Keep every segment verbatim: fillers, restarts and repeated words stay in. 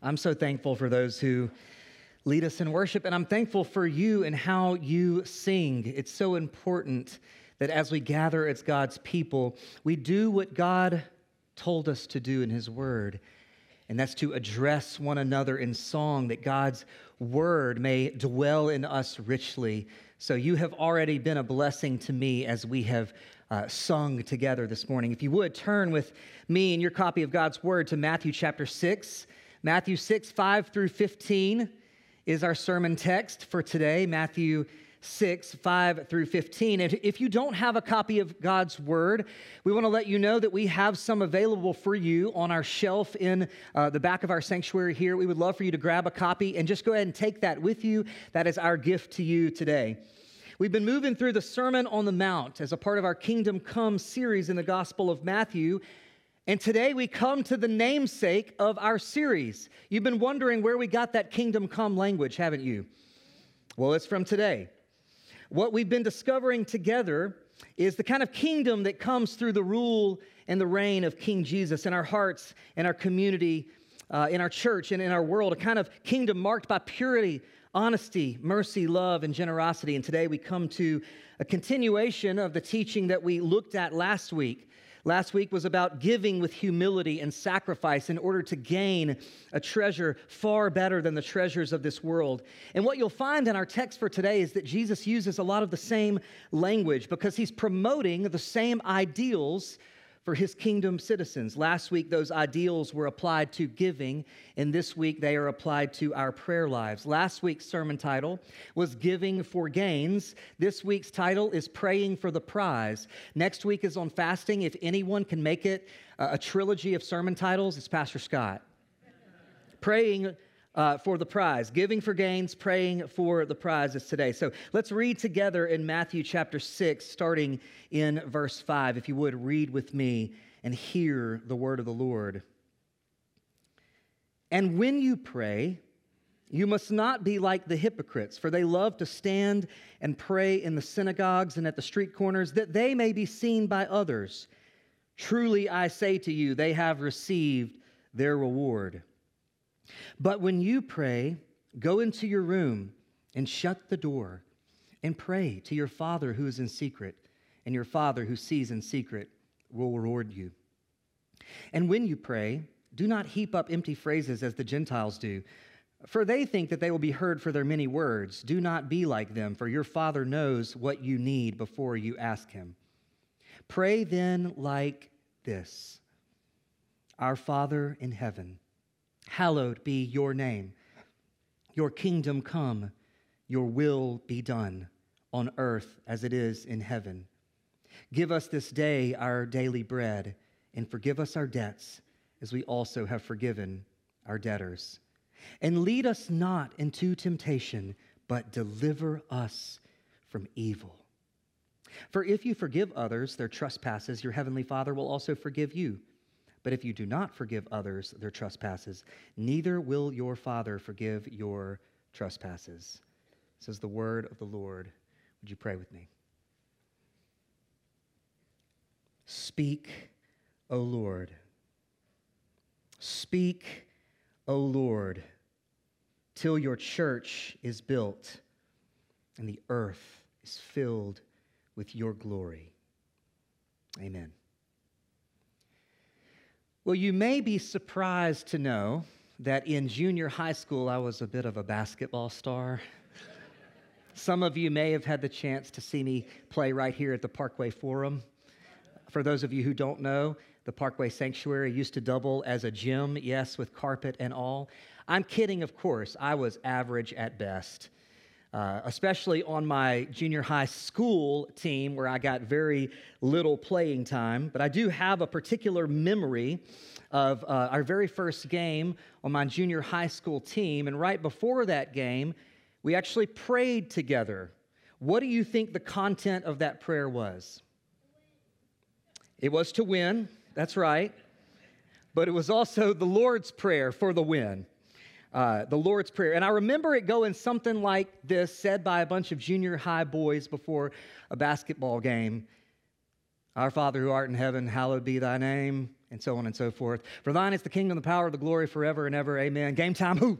I'm so thankful for those who lead us in worship, and I'm thankful for you and how you sing. It's so important that as we gather as God's people, we do what God told us to do in His Word, and that's to address one another in song, that God's Word may dwell in us richly. So you have already been a blessing to me as we have uh, sung together this morning. If you would, turn with me in your copy of God's Word to Matthew chapter six. Matthew six, five through fifteen is our sermon text for today. Matthew six, five through fifteen. And if you don't have a copy of God's Word, we want to let you know that we have some available for you on our shelf in uh, the back of our sanctuary here. We would love for you to grab a copy and just go ahead and take that with you. That is our gift to you today. We've been moving through the Sermon on the Mount as a part of our Kingdom Come series in the Gospel of Matthew. And today we come to the namesake of our series. You've been wondering where we got that Kingdom Come language, haven't you? Well, it's from today. What we've been discovering together is the kind of kingdom that comes through the rule and the reign of King Jesus in our hearts, in our community, uh, in our church, and in our world, a kind of kingdom marked by purity, honesty, mercy, love, and generosity. And today we come to a continuation of the teaching that we looked at last week. Last week was about giving with humility and sacrifice in order to gain a treasure far better than the treasures of this world. And what you'll find in our text for today is that Jesus uses a lot of the same language because he's promoting the same ideals for his kingdom citizens. Last week, those ideals were applied to giving, and this week they are applied to our prayer lives. Last week's sermon title was Giving for Gains. This week's title is Praying for the Prize. Next week is on fasting. If anyone can make it a trilogy of sermon titles, it's Pastor Scott. Praying Uh, for the prize. Giving for gains, praying for the prize is today. So let's read together in Matthew chapter six, starting in verse five. If you would, read with me and hear the word of the Lord. And when you pray, you must not be like the hypocrites, for they love to stand and pray in the synagogues and at the street corners, that they may be seen by others. Truly I say to you, they have received their reward. But when you pray, go into your room and shut the door and pray to your Father who is in secret, and your Father who sees in secret will reward you. And when you pray, do not heap up empty phrases as the Gentiles do, for they think that they will be heard for their many words. Do not be like them, for your Father knows what you need before you ask him. Pray then like this: Our Father in heaven, hallowed be your name. Your kingdom come, your will be done on earth as it is in heaven. Give us this day our daily bread, and forgive us our debts as we also have forgiven our debtors. And lead us not into temptation, but deliver us from evil. For if you forgive others their trespasses, your heavenly Father will also forgive you. But if you do not forgive others their trespasses, neither will your Father forgive your trespasses. This is the word of the Lord. Would you pray with me? Speak, O Lord. Speak, O Lord, till your church is built and the earth is filled with your glory. Amen. Well, you may be surprised to know that in junior high school, I was a bit of a basketball star. Some of you may have had the chance to see me play right here at the Parkway Forum. For those of you who don't know, the Parkway Sanctuary used to double as a gym, yes, with carpet and all. I'm kidding, of course. I was average at best. Uh, especially on my junior high school team where I got very little playing time. But I do have a particular memory of uh, our very first game on my junior high school team. And right before that game, we actually prayed together. What do you think the content of that prayer was? It was to win, that's right. But it was also the Lord's Prayer for the win. Uh, the Lord's Prayer. And I remember it going something like this, said by a bunch of junior high boys before a basketball game. Our Father who art in heaven, hallowed be thy name. and so on and so forth. For thine is the kingdom, the power, the glory forever and ever. Amen. Game time, who?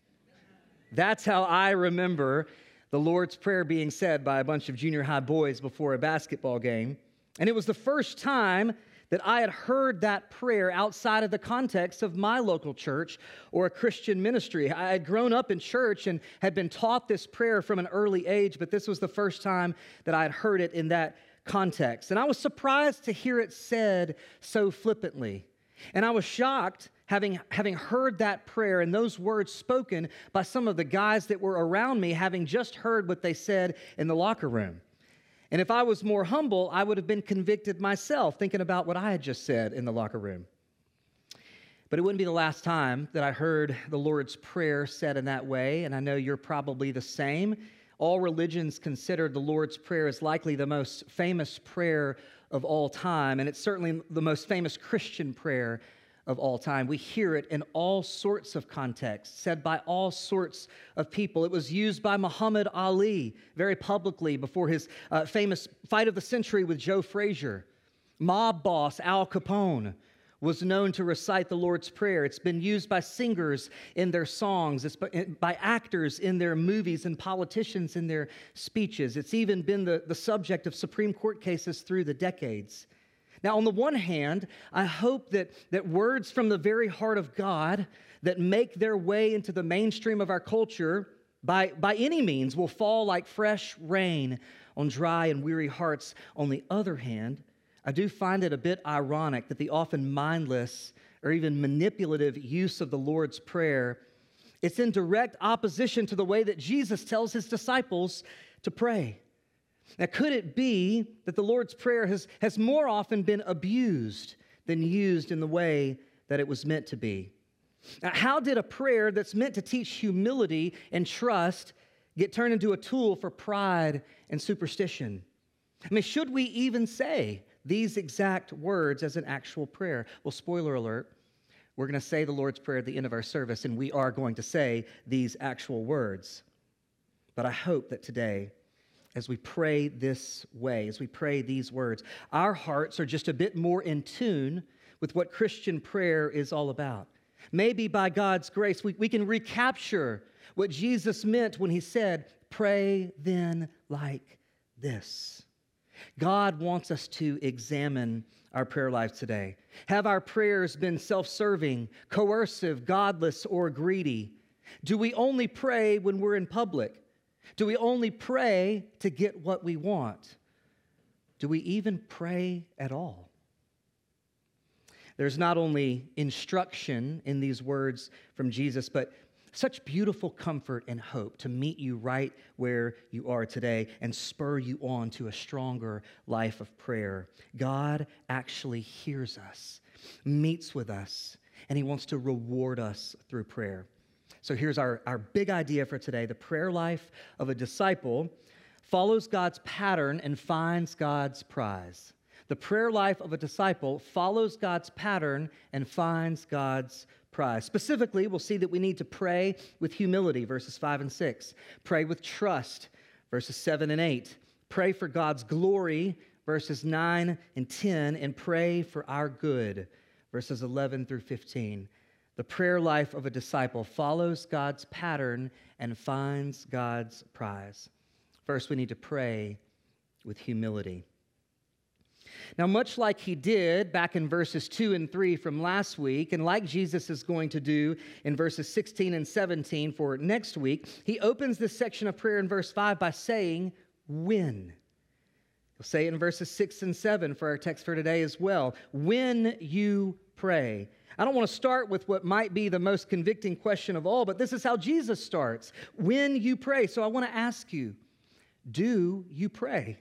That's how I remember the Lord's Prayer being said by a bunch of junior high boys before a basketball game. And it was the first time that I had heard that prayer outside of the context of my local church or a Christian ministry. I had grown up in church and had been taught this prayer from an early age, but this was the first time that I had heard it in that context. And I was surprised to hear it said so flippantly. And I was shocked having, having heard that prayer and those words spoken by some of the guys that were around me, having just heard what they said in the locker room. And if I was more humble, I would have been convicted myself, thinking about what I had just said in the locker room. But it wouldn't be the last time that I heard the Lord's Prayer said in that way, and I know you're probably the same. All religions consider the Lord's Prayer as likely the most famous prayer of all time, and it's certainly the most famous Christian prayer of all time. We hear it in all sorts of contexts, said by all sorts of people. It was used by Muhammad Ali very publicly before his uh, famous fight of the century with Joe Frazier. Mob boss Al Capone was known to recite the Lord's Prayer. It's been used by singers in their songs. It's by, by actors in their movies and politicians in their speeches. It's even been the, the subject of Supreme Court cases through the decades. Now, on the one hand, I hope that, that words from the very heart of God that make their way into the mainstream of our culture by, by any means will fall like fresh rain on dry and weary hearts. On the other hand, I do find it a bit ironic that the often mindless or even manipulative use of the Lord's Prayer, it's in direct opposition to the way that Jesus tells his disciples to pray. Now, could it be that the Lord's Prayer has, has more often been abused than used in the way that it was meant to be? Now, how did a prayer that's meant to teach humility and trust get turned into a tool for pride and superstition? I mean, should we even say these exact words as an actual prayer? Well, spoiler alert, we're going to say the Lord's Prayer at the end of our service, and we are going to say these actual words. But I hope that today, as we pray this way, as we pray these words, our hearts are just a bit more in tune with what Christian prayer is all about. Maybe by God's grace, we, we can recapture what Jesus meant when he said, pray then like this. God wants us to examine our prayer lives today. Have our prayers been self-serving, coercive, godless, or greedy? Do we only pray when we're in public? Do we only pray to get what we want? Do we even pray at all? There's not only instruction in these words from Jesus, but such beautiful comfort and hope to meet you right where you are today and spur you on to a stronger life of prayer. God actually hears us, meets with us, and he wants to reward us through prayer. So here's our, our big idea for today. The prayer life of a disciple follows God's pattern and finds God's prize. The prayer life of a disciple follows God's pattern and finds God's prize. Specifically, we'll see that we need to pray with humility, verses five and six. Pray with trust, verses seven and eight. Pray for God's glory, verses nine and ten. And pray for our good, verses eleven through fifteen. The prayer life of a disciple follows God's pattern and finds God's prize. First, we need to pray with humility. Now, much like he did back in verses two and three from last week, and like Jesus is going to do in verses sixteen and seventeen for next week, he opens this section of prayer in verse five by saying, when. He'll say it in verses six and seven for our text for today as well. When you pray. I don't want to start with what might be the most convicting question of all, but this is how Jesus starts. When you pray. So I want to ask you, do you pray?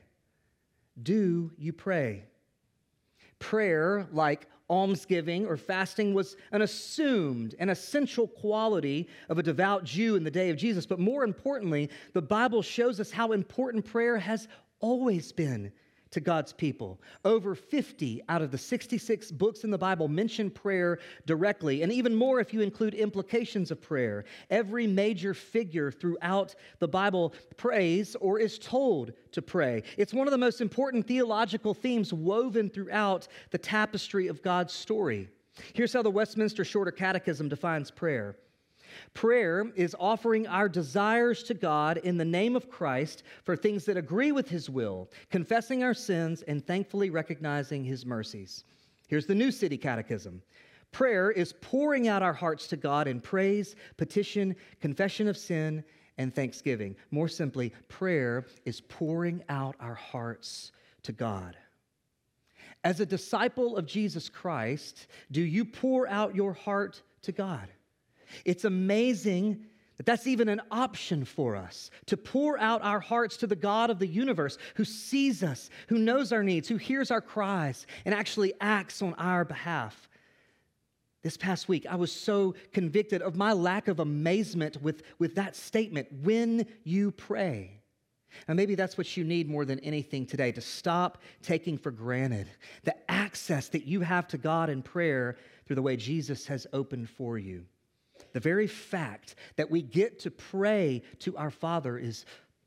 Do you pray? Prayer, like almsgiving or fasting, was an assumed and essential quality of a devout Jew in the day of Jesus. But more importantly, the Bible shows us how important prayer has always been to God's people. Over fifty out of the sixty-six books in the Bible mention prayer directly, and even more if you include implications of prayer. Every major figure throughout the Bible prays or is told to pray. It's one of the most important theological themes woven throughout the tapestry of God's story. Here's how the Westminster Shorter Catechism defines prayer. Prayer is offering our desires to God in the name of Christ for things that agree with His will, confessing our sins and thankfully recognizing His mercies. Here's the New City Catechism. Prayer is pouring out our hearts to God in praise, petition, confession of sin, and thanksgiving. More simply, prayer is pouring out our hearts to God. As a disciple of Jesus Christ, do you pour out your heart to God? It's amazing that that's even an option for us, to pour out our hearts to the God of the universe who sees us, who knows our needs, who hears our cries, and actually acts on our behalf. This past week, I was so convicted of my lack of amazement with, with that statement, when you pray. And maybe that's what you need more than anything today, to stop taking for granted the access that you have to God in prayer through the way Jesus has opened for you. The very fact that we get to pray to our Father is,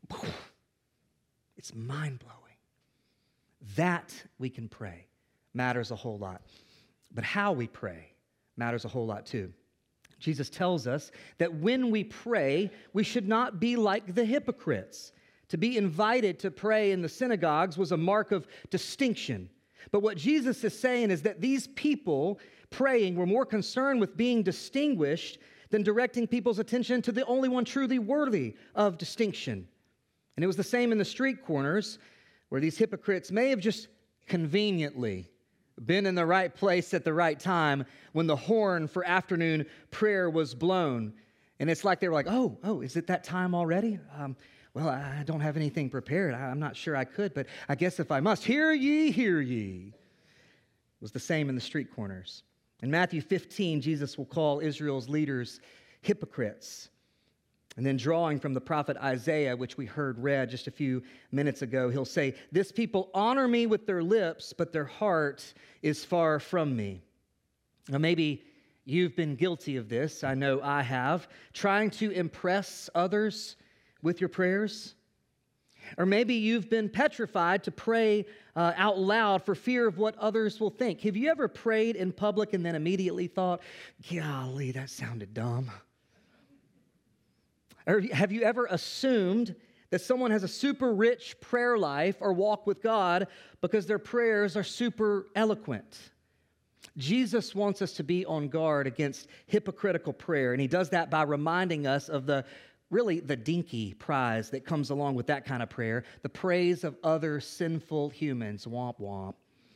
it's mind-blowing. That we can pray matters a whole lot. But how we pray matters a whole lot too. Jesus tells us that when we pray, we should not be like the hypocrites. To be invited to pray in the synagogues was a mark of distinction. But what Jesus is saying is that these people praying were more concerned with being distinguished than directing people's attention to the only one truly worthy of distinction. And it was the same in the street corners, where these hypocrites may have just conveniently been in the right place at the right time when the horn for afternoon prayer was blown. And it's like they were like, oh, oh, is it that time already? Um, well, I don't have anything prepared. I'm not sure I could, but I guess if I must, hear ye, hear ye. It was the same in the street corners. In Matthew fifteen, Jesus will call Israel's leaders hypocrites. And then drawing from the prophet Isaiah, which we heard read just a few minutes ago, he'll say, this people honor me with their lips, but their heart is far from me. Now maybe you've been guilty of this. I know I have. Trying to impress others with your prayers. Or maybe you've been petrified to pray uh, out loud for fear of what others will think. Have you ever prayed in public and then immediately thought, golly, that sounded dumb? Or have you ever assumed that someone has a super rich prayer life or walk with God because their prayers are super eloquent? Jesus wants us to be on guard against hypocritical prayer, and He does that by reminding us of the really the dinky prize that comes along with that kind of prayer, the praise of other sinful humans, womp womp.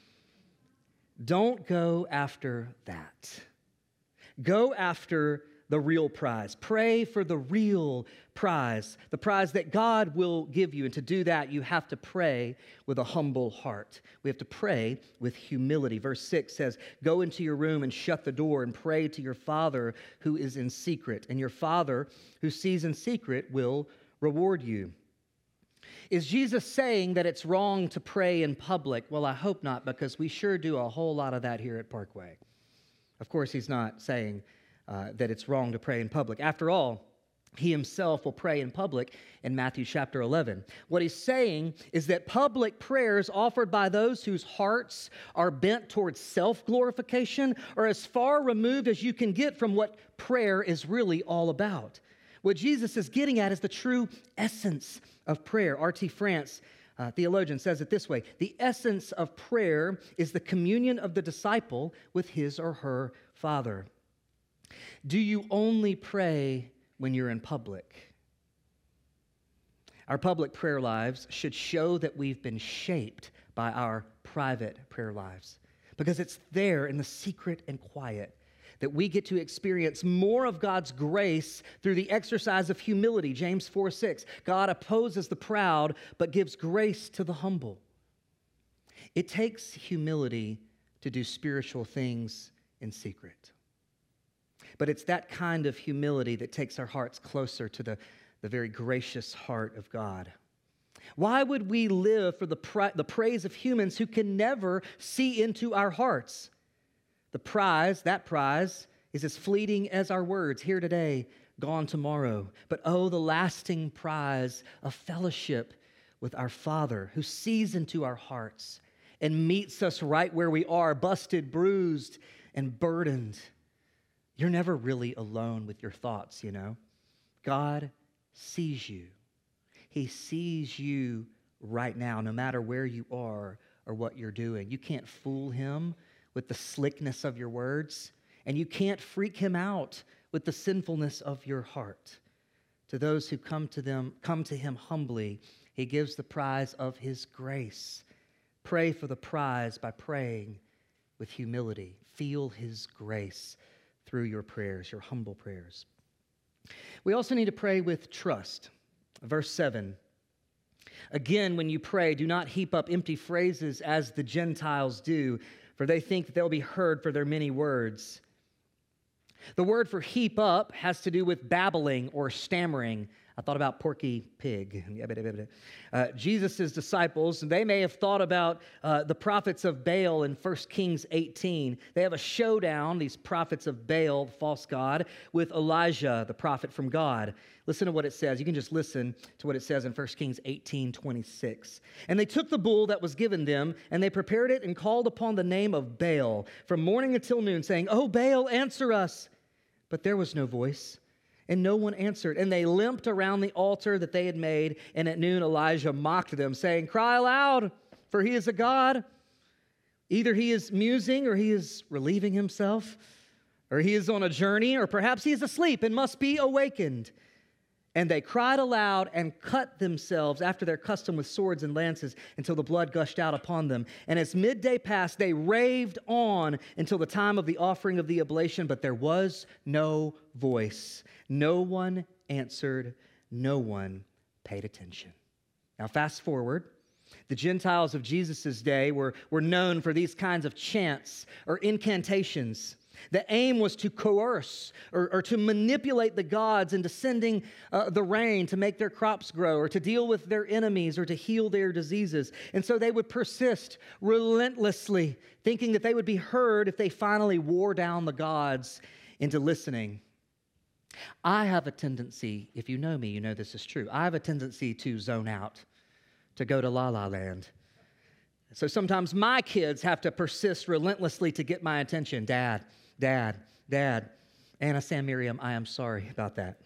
Don't go after that. Go after the real prize. Pray for the real prize, the prize that God will give you. And to do that, you have to pray with a humble heart. We have to pray with humility. Verse six says, go into your room and shut the door and pray to your Father who is in secret. And your Father who sees in secret will reward you. Is Jesus saying that it's wrong to pray in public? Well, I hope not, because we sure do a whole lot of that here at Parkway. Of course, He's not saying Uh, that it's wrong to pray in public. After all, He Himself will pray in public in Matthew chapter eleven. What He's saying is that public prayers offered by those whose hearts are bent towards self-glorification are as far removed as you can get from what prayer is really all about. What Jesus is getting at is the true essence of prayer. R T France, uh, theologian, says it this way: the essence of prayer is the communion of the disciple with his or her Father. Do you only pray when you're in public? Our public prayer lives should show that we've been shaped by our private prayer lives, because it's there in the secret and quiet that we get to experience more of God's grace through the exercise of humility. James four six, God opposes the proud, but gives grace to the humble. It takes humility to do spiritual things in secret. But it's that kind of humility that takes our hearts closer to the, the very gracious heart of God. Why would we live for the, pri- the praise of humans who can never see into our hearts? The prize, that prize, is as fleeting as our words, here today, gone tomorrow. But oh, the lasting prize of fellowship with our Father who sees into our hearts and meets us right where we are, busted, bruised, and burdened. You're never really alone with your thoughts, you know. God sees you. He sees you right now, no matter where you are or what you're doing. You can't fool him with the slickness of your words, and you can't freak him out with the sinfulness of your heart. To those who come to them, come to him humbly, he gives the prize of his grace. Pray for the prize by praying with humility. Feel his grace through your prayers, your humble prayers. We also need to pray with trust. Verse seven. Again, when you pray, do not heap up empty phrases as the Gentiles do, for they think that they'll be heard for their many words. The word for heap up has to do with babbling or stammering. I thought about Porky Pig. Uh, Jesus' disciples, they may have thought about uh, the prophets of Baal in First Kings eighteen. They have a showdown, these prophets of Baal, the false god, with Elijah, the prophet from God. Listen to what it says. You can just listen to what it says in First Kings eighteen twenty-six. And they took the bull that was given them, and they prepared it and called upon the name of Baal from morning until noon, saying, "O Baal, answer us." But there was no voice. And no one answered. And they limped around the altar that they had made. And at noon, Elijah mocked them, saying, "Cry aloud, for he is a god. Either he is musing, or he is relieving himself, or he is on a journey, or perhaps he is asleep and must be awakened." And they cried aloud and cut themselves after their custom with swords and lances until the blood gushed out upon them. And as midday passed, they raved on until the time of the offering of the oblation, but there was no voice. No one answered. No one paid attention. Now fast forward. The Gentiles of Jesus' day were, were known for these kinds of chants or incantations. The aim was to coerce or, or to manipulate the gods into sending uh, the rain to make their crops grow, or to deal with their enemies, or to heal their diseases. And so they would persist relentlessly, thinking that they would be heard if they finally wore down the gods into listening. I have a tendency, if you know me, you know this is true. I have a tendency to zone out, to go to La La Land. So sometimes my kids have to persist relentlessly to get my attention. Dad, Dad, Dad. Anna, Sam, Miriam, I am sorry about that.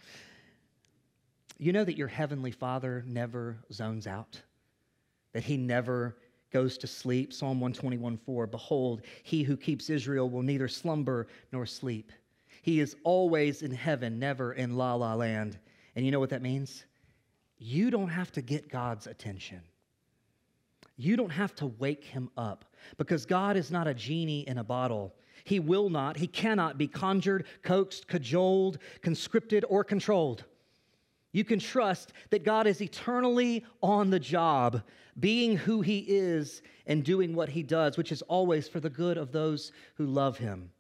You know that your heavenly Father never zones out, that he never goes to sleep. Psalm one twenty-one four, "Behold, he who keeps Israel will neither slumber nor sleep." He is always in heaven, never in La La Land. And you know what that means? You don't have to get God's attention. You don't have to wake him up, because God is not a genie in a bottle. He will not, he cannot be conjured, coaxed, cajoled, conscripted, or controlled. You can trust that God is eternally on the job, being who he is and doing what he does, which is always for the good of those who love him.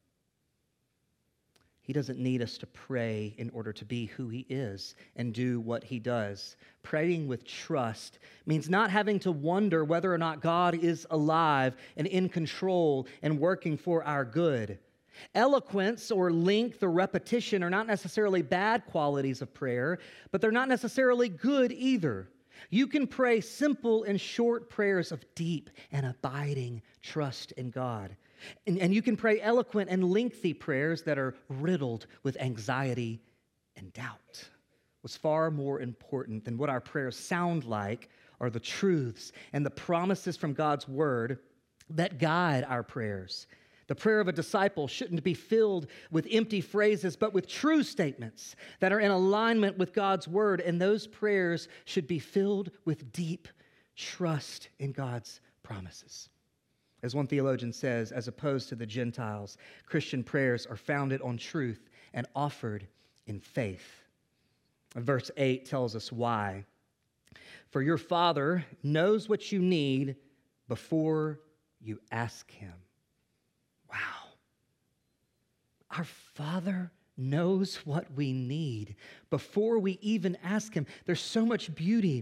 He doesn't need us to pray in order to be who he is and do what he does. Praying with trust means not having to wonder whether or not God is alive and in control and working for our good. Eloquence or length or repetition are not necessarily bad qualities of prayer, but they're not necessarily good either. You can pray simple and short prayers of deep and abiding trust in God. And, and you can pray eloquent and lengthy prayers that are riddled with anxiety and doubt. What's far more important than what our prayers sound like are the truths and the promises from God's word that guide our prayers. The prayer of a disciple shouldn't be filled with empty phrases, but with true statements that are in alignment with God's word. And those prayers should be filled with deep trust in God's promises. As one theologian says, as opposed to the Gentiles, Christian prayers are founded on truth and offered in faith. Verse eight tells us why. "For your Father knows what you need before you ask him." Wow. Our Father knows what we need before we even ask him. There's so much beauty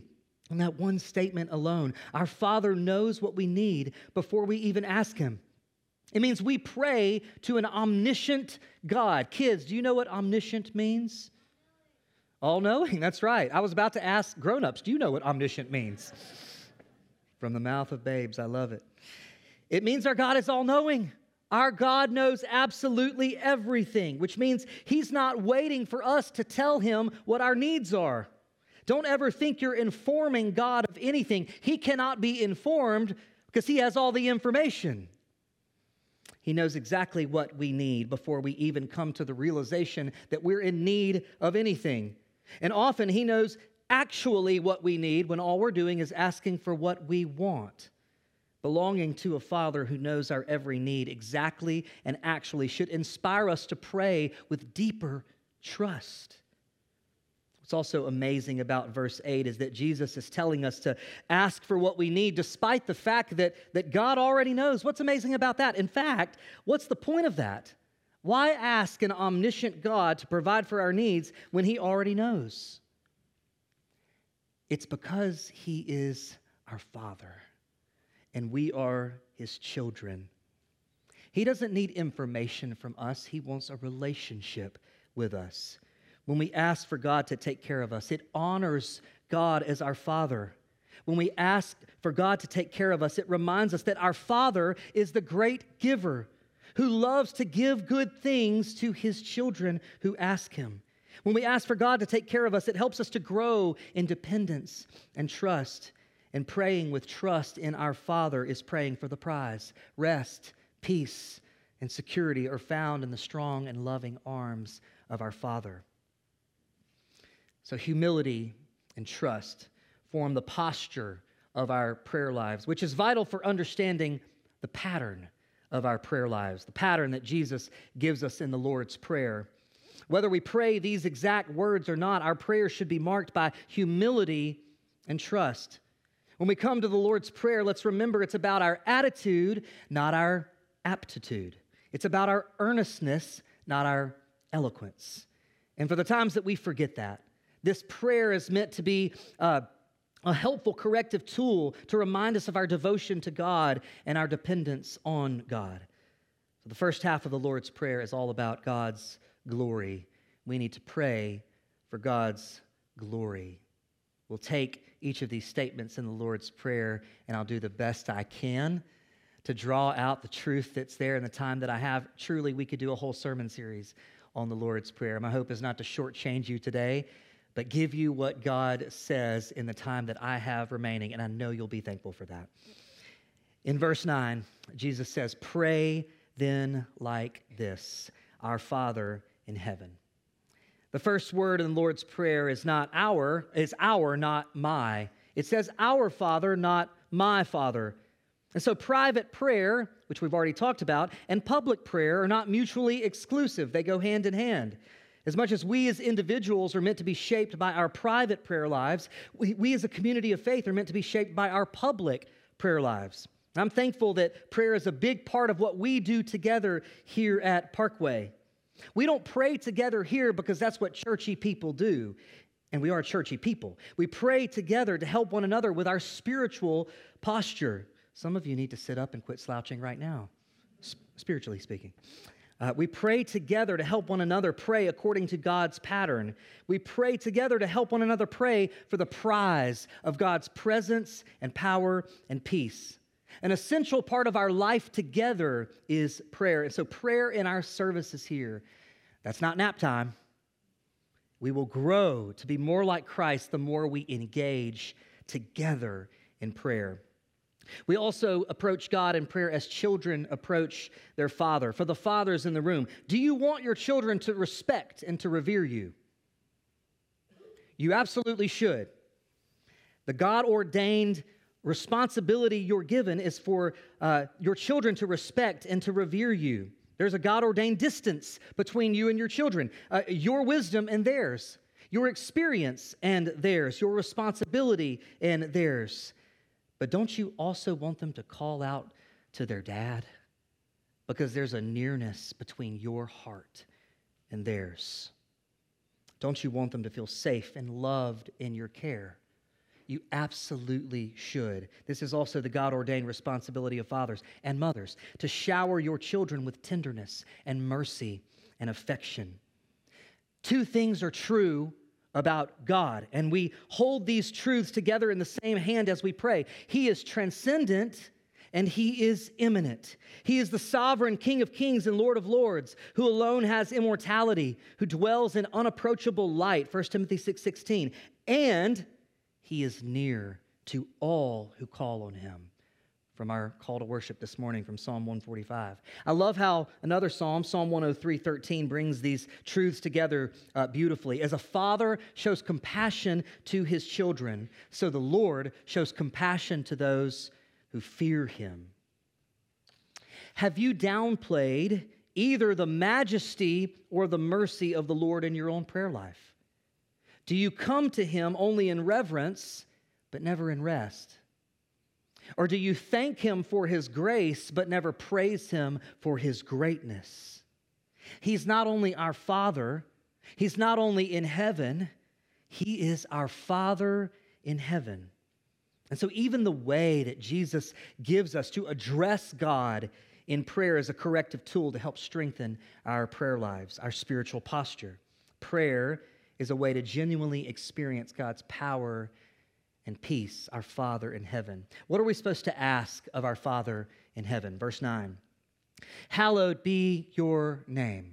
In that one statement alone, our Father knows what we need before we even ask Him. It means we pray to an omniscient God. Kids, do you know what omniscient means? All-knowing, that's right. I was about to ask grown-ups, do you know what omniscient means? From the mouth of babes, I love it. It means our God is all-knowing. Our God knows absolutely everything, which means He's not waiting for us to tell Him what our needs are. Don't ever think you're informing God of anything. He cannot be informed because He has all the information. He knows exactly what we need before we even come to the realization that we're in need of anything. And often He knows actually what we need when all we're doing is asking for what we want. Belonging to a Father who knows our every need exactly and actually should inspire us to pray with deeper trust. What's also amazing about verse eight is that Jesus is telling us to ask for what we need despite the fact that, that God already knows. What's amazing about that? In fact, what's the point of that? Why ask an omniscient God to provide for our needs when He already knows? It's because He is our Father and we are His children. He doesn't need information from us. He wants a relationship with us. When we ask for God to take care of us, it honors God as our Father. When we ask for God to take care of us, it reminds us that our Father is the great giver who loves to give good things to His children who ask Him. When we ask for God to take care of us, it helps us to grow in dependence and trust. And praying with trust in our Father is praying for the prize. Rest, peace, and security are found in the strong and loving arms of our Father. So humility and trust form the posture of our prayer lives, which is vital for understanding the pattern of our prayer lives, the pattern that Jesus gives us in the Lord's Prayer. Whether we pray these exact words or not, our prayers should be marked by humility and trust. When we come to the Lord's Prayer, let's remember it's about our attitude, not our aptitude. It's about our earnestness, not our eloquence. And for the times that we forget that, this prayer is meant to be uh, a helpful corrective tool to remind us of our devotion to God and our dependence on God. So the first half of the Lord's Prayer is all about God's glory. We need to pray for God's glory. We'll take each of these statements in the Lord's Prayer, and I'll do the best I can to draw out the truth that's there in the time that I have. Truly, we could do a whole sermon series on the Lord's Prayer. My hope is not to shortchange you today, but give you what God says in the time that I have remaining, and I know you'll be thankful for that. In verse nine, Jesus says, "Pray then like this, our Father in heaven." The first word in the Lord's Prayer is not our, is our, not my. It says our Father, not my Father. And so private prayer, which we've already talked about, and public prayer are not mutually exclusive. They go hand in hand. As much as we as individuals are meant to be shaped by our private prayer lives, we, we as a community of faith are meant to be shaped by our public prayer lives. I'm thankful that prayer is a big part of what we do together here at Parkway. We don't pray together here because that's what churchy people do, and we are churchy people. We pray together to help one another with our spiritual posture. Some of you need to sit up and quit slouching right now, spiritually speaking. Uh, we pray together to help one another pray according to God's pattern. We pray together to help one another pray for the prize of God's presence and power and peace. An essential part of our life together is prayer. And so prayer in our services here, that's not nap time. We will grow to be more like Christ the more we engage together in prayer. We also approach God in prayer as children approach their father. For the fathers in the room, do you want your children to respect and to revere you? You absolutely should. The God-ordained responsibility you're given is for uh, your children to respect and to revere you. There's a God-ordained distance between you and your children, uh, your wisdom and theirs, your experience and theirs, your responsibility and theirs. But don't you also want them to call out to their dad? Because there's a nearness between your heart and theirs. Don't you want them to feel safe and loved in your care? You absolutely should. This is also the God-ordained responsibility of fathers and mothers, to shower your children with tenderness and mercy and affection. Two things are true about God, and we hold these truths together in the same hand as we pray. He is transcendent, and He is immanent. He is the sovereign King of kings and Lord of lords, who alone has immortality, who dwells in unapproachable light, First Timothy six sixteen, and He is near to all who call on Him. From our call to worship this morning from Psalm one forty-five. I love how another psalm, Psalm one oh three thirteen, brings these truths together uh, beautifully. As a father shows compassion to his children, so the Lord shows compassion to those who fear Him. Have you downplayed either the majesty or the mercy of the Lord in your own prayer life? Do you come to Him only in reverence, but never in rest? Or do you thank Him for His grace, but never praise Him for His greatness? He's not only our Father, He's not only in heaven, He is our Father in heaven. And so even the way that Jesus gives us to address God in prayer is a corrective tool to help strengthen our prayer lives, our spiritual posture. Prayer is a way to genuinely experience God's power and peace, our Father in heaven. What are we supposed to ask of our Father in heaven? Verse nine, hallowed be your name.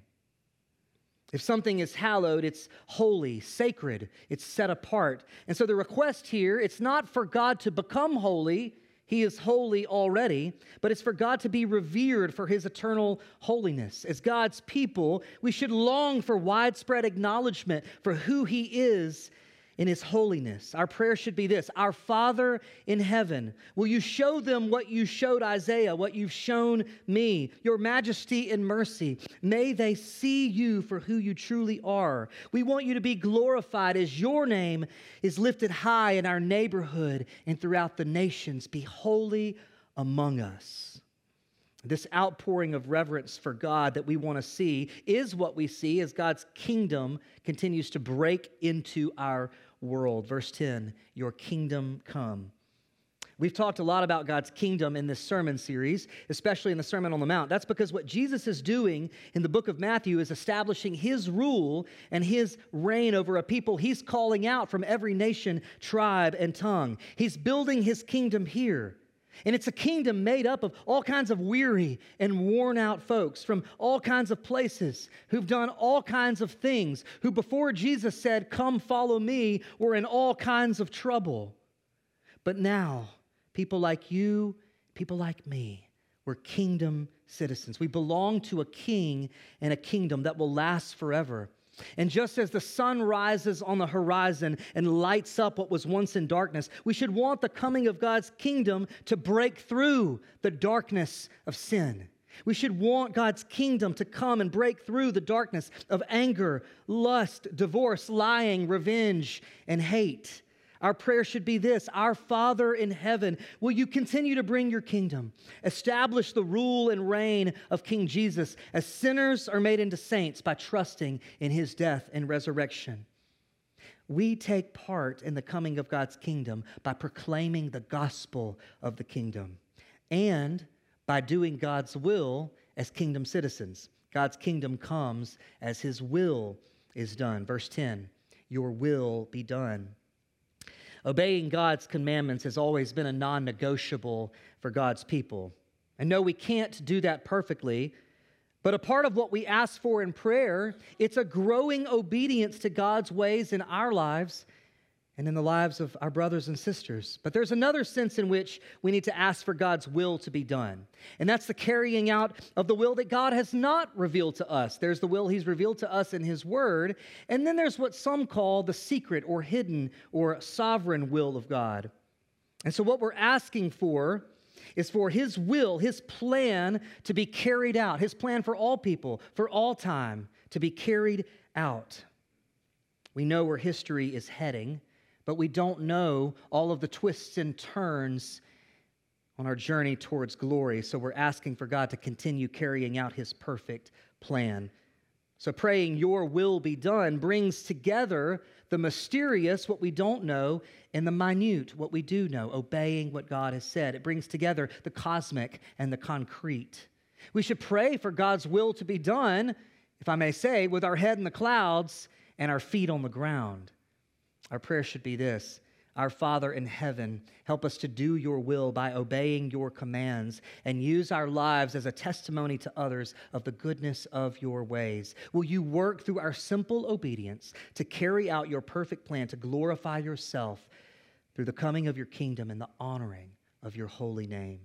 If something is hallowed, it's holy, sacred, it's set apart. And so the request here, it's not for God to become holy. He is holy already, but it's for God to be revered for His eternal holiness. As God's people, we should long for widespread acknowledgement for who He is in His holiness. Our prayer should be this: Our Father in heaven, will you show them what you showed Isaiah, what you've shown me, your majesty and mercy. May they see you for who you truly are. We want you to be glorified as your name is lifted high in our neighborhood and throughout the nations. Be holy among us. This outpouring of reverence for God that we want to see is what we see as God's kingdom continues to break into our world. Verse ten, your kingdom come. We've talked a lot about God's kingdom in this sermon series, especially in the Sermon on the Mount. That's because what Jesus is doing in the book of Matthew is establishing His rule and His reign over a people He's calling out from every nation, tribe, and tongue. He's building His kingdom here. And it's a kingdom made up of all kinds of weary and worn out folks from all kinds of places who've done all kinds of things, who before Jesus said, come follow me, were in all kinds of trouble. But now, people like you, people like me, we're kingdom citizens. We belong to a king and a kingdom that will last forever. And just as the sun rises on the horizon and lights up what was once in darkness, we should want the coming of God's kingdom to break through the darkness of sin. We should want God's kingdom to come and break through the darkness of anger, lust, divorce, lying, revenge, and hate. Our prayer should be this: Our Father in heaven, will you continue to bring your kingdom? Establish the rule and reign of King Jesus as sinners are made into saints by trusting in His death and resurrection. We take part in the coming of God's kingdom by proclaiming the gospel of the kingdom and by doing God's will as kingdom citizens. God's kingdom comes as His will is done. Verse ten, your will be done. Obeying God's commandments has always been a non-negotiable for God's people. I know we can't do that perfectly, but a part of what we ask for in prayer, it's a growing obedience to God's ways in our lives and in the lives of our brothers and sisters. But there's another sense in which we need to ask for God's will to be done, and that's the carrying out of the will that God has not revealed to us. There's the will He's revealed to us in His Word, and then there's what some call the secret or hidden or sovereign will of God. And so what we're asking for is for His will, His plan to be carried out, His plan for all people, for all time, to be carried out. We know where history is heading, but we don't know all of the twists and turns on our journey towards glory. So we're asking for God to continue carrying out His perfect plan. So praying your will be done brings together the mysterious, what we don't know, and the minute, what we do know, obeying what God has said. It brings together the cosmic and the concrete. We should pray for God's will to be done, if I may say, with our head in the clouds and our feet on the ground. Our prayer should be this: Our Father in heaven, help us to do your will by obeying your commands and use our lives as a testimony to others of the goodness of your ways. Will you work through our simple obedience to carry out your perfect plan to glorify yourself through the coming of your kingdom and the honoring of your holy name?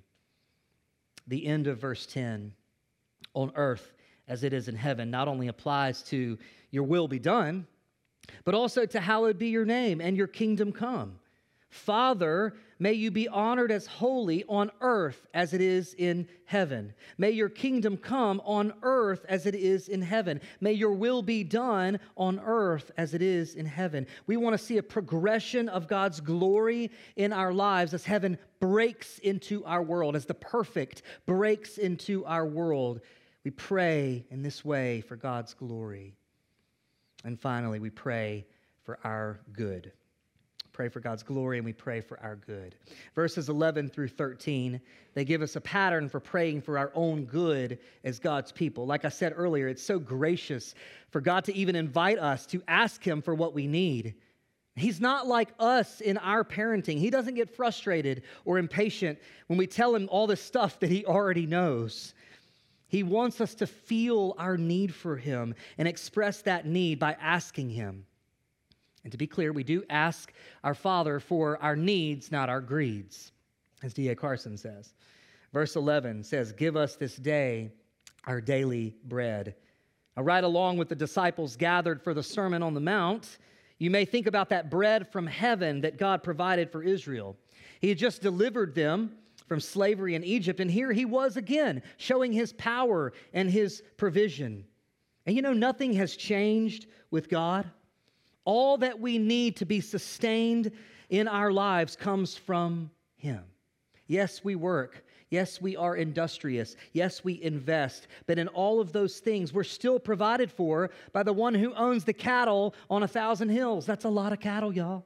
The end of verse ten, on earth as it is in heaven, not only applies to your will be done, but also to hallowed be your name and your kingdom come. Father, may you be honored as holy on earth as it is in heaven. May your kingdom come on earth as it is in heaven. May your will be done on earth as it is in heaven. We want to see a progression of God's glory in our lives as heaven breaks into our world, as the perfect breaks into our world. We pray in this way for God's glory. And finally, we pray for our good. Pray for God's glory, and we pray for our good. Verses eleven through thirteen, they give us a pattern for praying for our own good as God's people. Like I said earlier, it's so gracious for God to even invite us to ask Him for what we need. He's not like us in our parenting. He doesn't get frustrated or impatient when we tell Him all this stuff that He already knows. He wants us to feel our need for Him and express that need by asking Him. And to be clear, we do ask our Father for our needs, not our greeds, as D A Carson says. Verse eleven says, "Give us this day our daily bread." Now, right along with the disciples gathered for the Sermon on the Mount, you may think about that bread from heaven that God provided for Israel. He had just delivered them from slavery in Egypt, and here He was again, showing His power and His provision. And you know, nothing has changed with God. All that we need to be sustained in our lives comes from Him. Yes, we work. Yes, we are industrious. Yes, we invest. But in all of those things, we're still provided for by the one who owns the cattle on a thousand hills. That's a lot of cattle, y'all.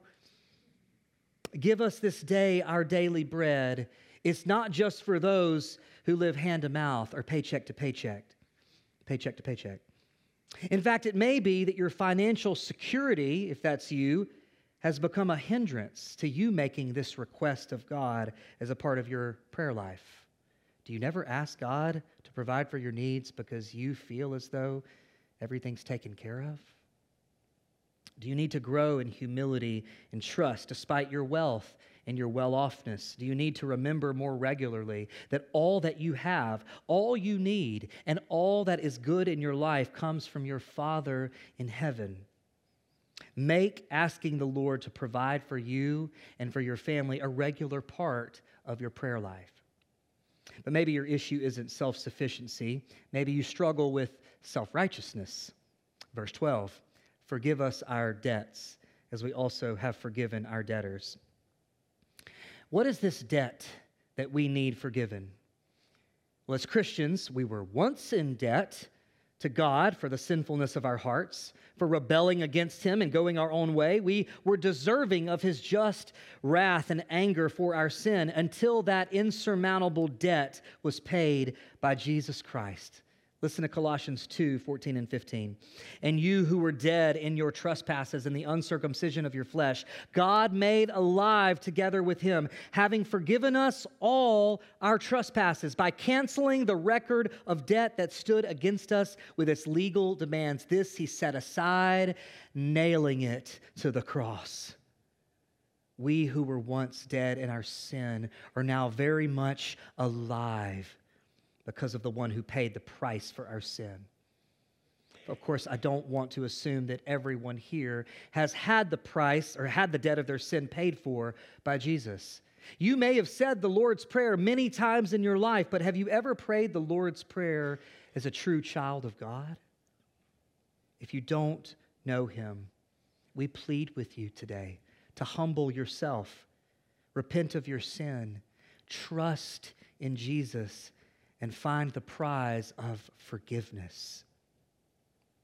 Give us this day our daily bread. It's not just for those who live hand to mouth or paycheck to paycheck, paycheck to paycheck. In fact, it may be that your financial security, if that's you, has become a hindrance to you making this request of God as a part of your prayer life. Do you never ask God to provide for your needs because you feel as though everything's taken care of? Do you need to grow in humility and trust despite your wealth and your well-offness? Do you need to remember more regularly that all that you have, all you need, and all that is good in your life comes from your Father in heaven? Make asking the Lord to provide for you and for your family a regular part of your prayer life. But maybe your issue isn't self-sufficiency. Maybe you struggle with self-righteousness. Verse twelve, "Forgive us our debts, as we also have forgiven our debtors." What is this debt that we need forgiven? Well, as Christians, we were once in debt to God for the sinfulness of our hearts, for rebelling against Him and going our own way. We were deserving of His just wrath and anger for our sin until that insurmountable debt was paid by Jesus Christ. Listen to Colossians two, fourteen and fifteen. "And you who were dead in your trespasses and the uncircumcision of your flesh, God made alive together with Him, having forgiven us all our trespasses by canceling the record of debt that stood against us with its legal demands. This He set aside, nailing it to the cross." We who were once dead in our sin are now very much alive because of the one who paid the price for our sin. Of course, I don't want to assume that everyone here has had the price or had the debt of their sin paid for by Jesus. You may have said the Lord's Prayer many times in your life, but have you ever prayed the Lord's Prayer as a true child of God? If you don't know Him, we plead with you today to humble yourself, repent of your sin, trust in Jesus, and find the prize of forgiveness.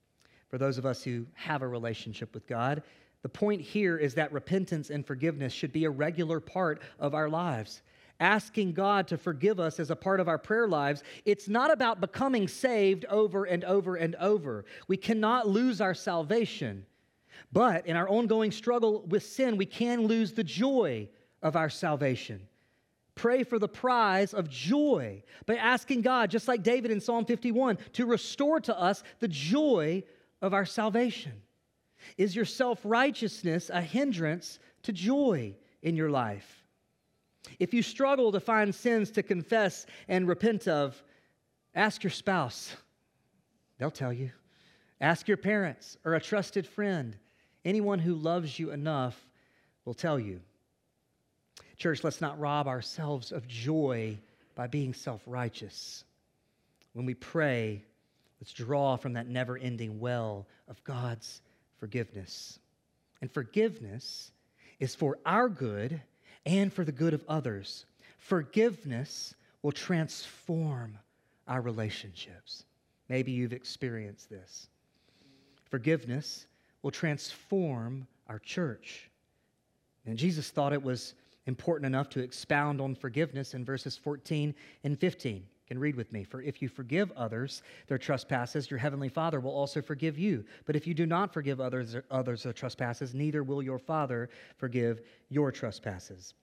for those of us who have a relationship with God. The point here is that repentance and forgiveness should be a regular part of our lives. Asking God to forgive us as a part of our prayer lives, it's not about becoming saved over and over and over. We cannot lose our salvation. But in our ongoing struggle with sin, we can lose the joy of our salvation. Pray for the prize of joy by asking God, just like David in Psalm fifty-one, to restore to us the joy of our salvation. Is your self-righteousness a hindrance to joy in your life? If you struggle to find sins to confess and repent of, ask your spouse. They'll tell you. Ask your parents or a trusted friend. Anyone who loves you enough will tell you. Church, let's not rob ourselves of joy by being self-righteous. When we pray, let's draw from that never-ending well of God's forgiveness. And forgiveness is for our good and for the good of others. Forgiveness will transform our relationships. Maybe you've experienced this. Forgiveness will transform our church. And Jesus thought it was important enough to expound on forgiveness in verses fourteen and fifteen. You can read with me. For if you forgive others their trespasses, your heavenly Father will also forgive you. But if you do not forgive others, others their trespasses, neither will your Father forgive your trespasses.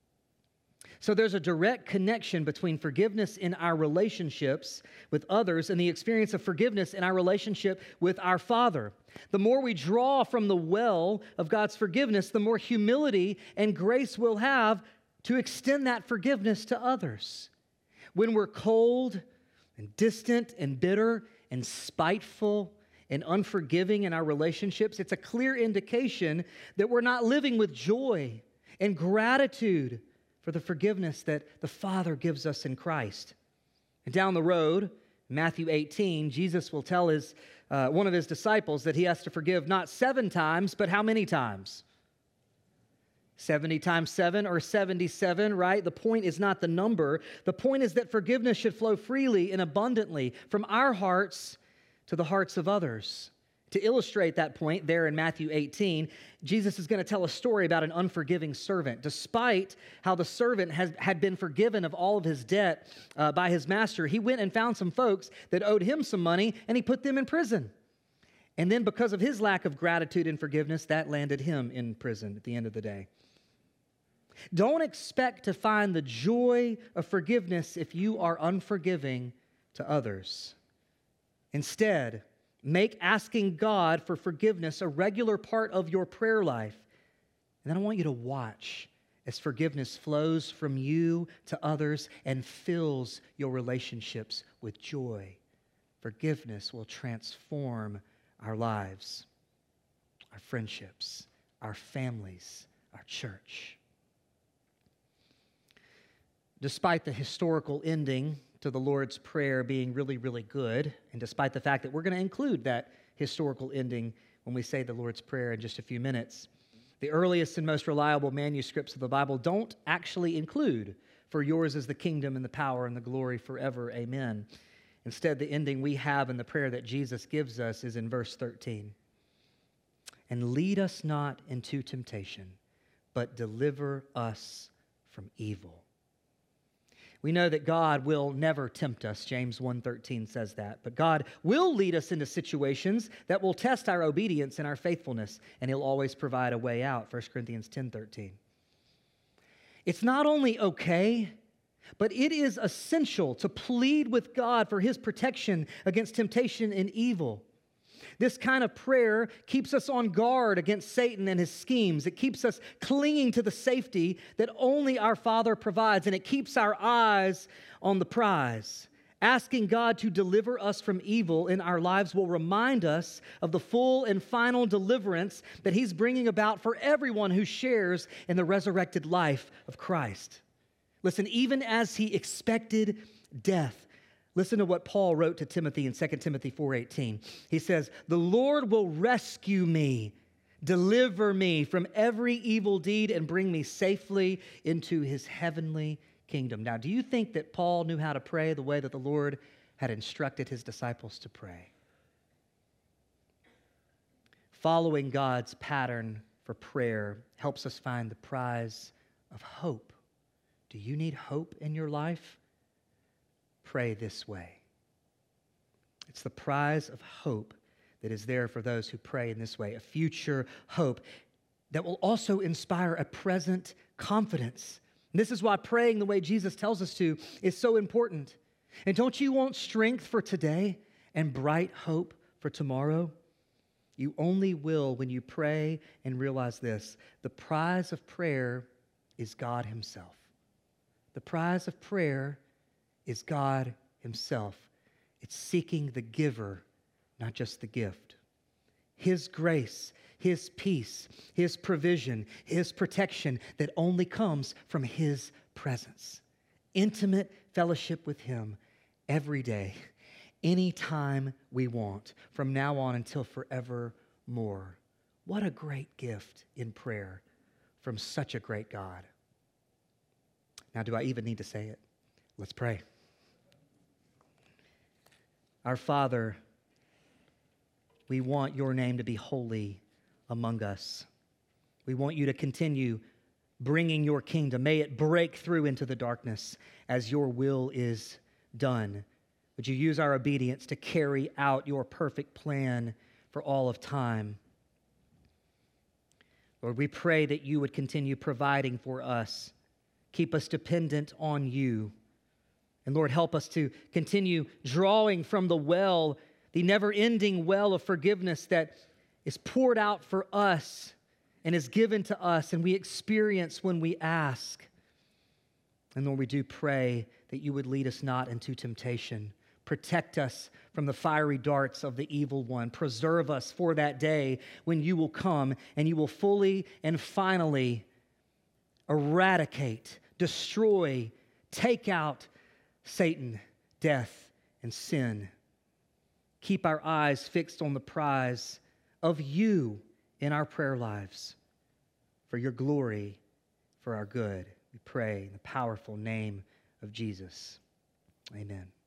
So there's a direct connection between forgiveness in our relationships with others and the experience of forgiveness in our relationship with our Father. The more we draw from the well of God's forgiveness, the more humility and grace we'll have to extend that forgiveness to others. When we're cold and distant and bitter and spiteful and unforgiving in our relationships, it's a clear indication that we're not living with joy and gratitude for the forgiveness that the Father gives us in Christ. And down the road, Matthew eighteen, Jesus will tell his uh, one of his disciples that he has to forgive not seven times, but how many times? seventy times seven or seventy-seven, right? The point is not the number. The point is that forgiveness should flow freely and abundantly from our hearts to the hearts of others. To illustrate that point there in Matthew eighteen, Jesus is going to tell a story about an unforgiving servant. Despite how the servant has, had been forgiven of all of his debt uh, by his master, he went and found some folks that owed him some money, and he put them in prison. And then because of his lack of gratitude and forgiveness, that landed him in prison at the end of the day. Don't expect to find the joy of forgiveness if you are unforgiving to others. Instead, make asking God for forgiveness a regular part of your prayer life. And then I want you to watch as forgiveness flows from you to others and fills your relationships with joy. Forgiveness will transform our lives, our friendships, our families, our church. Despite the historical ending to the Lord's Prayer being really, really good, and despite the fact that we're going to include that historical ending when we say the Lord's Prayer in just a few minutes, the earliest and most reliable manuscripts of the Bible don't actually include, "For yours is the kingdom and the power and the glory forever, amen." Instead, the ending we have in the prayer that Jesus gives us is in verse thirteen. And lead us not into temptation, but deliver us from evil. We know that God will never tempt us. James one thirteen says that. But God will lead us into situations that will test our obedience and our faithfulness, and He'll always provide a way out. First Corinthians ten thirteen. It's not only okay, but it is essential to plead with God for His protection against temptation and evil. This kind of prayer keeps us on guard against Satan and his schemes. It keeps us clinging to the safety that only our Father provides, and it keeps our eyes on the prize. Asking God to deliver us from evil in our lives will remind us of the full and final deliverance that He's bringing about for everyone who shares in the resurrected life of Christ. Listen, even as He expected death, listen to what Paul wrote to Timothy in Second Timothy four eighteen. He says, "The Lord will rescue me, deliver me from every evil deed, and bring me safely into His heavenly kingdom." Now, do you think that Paul knew how to pray the way that the Lord had instructed his disciples to pray? following God's pattern for prayer helps us find the prize of hope. Do you need hope in your life? Pray this way. It's the prize of hope that is there for those who pray in this way, a future hope that will also inspire a present confidence. And this is why praying the way Jesus tells us to is so important. And don't you want strength for today and bright hope for tomorrow? You only will when you pray and realize this: the prize of prayer is God Himself. The prize of prayer is God Himself. It's seeking the giver, not just the gift. His grace, His peace, His provision, His protection that only comes from His presence. Intimate fellowship with Him every day, anytime we want, from now on until forevermore. What a great gift in prayer from such a great God. Now, do I even need to say it? Let's pray. Our Father, we want your name to be holy among us. We want you to continue bringing your kingdom. May it break through into the darkness as your will is done. Would you use our obedience to carry out your perfect plan for all of time? Lord, we pray that you would continue providing for us. Keep us dependent on you. And Lord, help us to continue drawing from the well, the never-ending well of forgiveness that is poured out for us and is given to us and we experience when we ask. And Lord, we do pray that you would lead us not into temptation. Protect us from the fiery darts of the evil one. Preserve us for that day when you will come and you will fully and finally eradicate, destroy, take out Satan, death, and sin. Keep our eyes fixed on the prize of you in our prayer lives. For your glory, for our good, we pray in the powerful name of Jesus. Amen.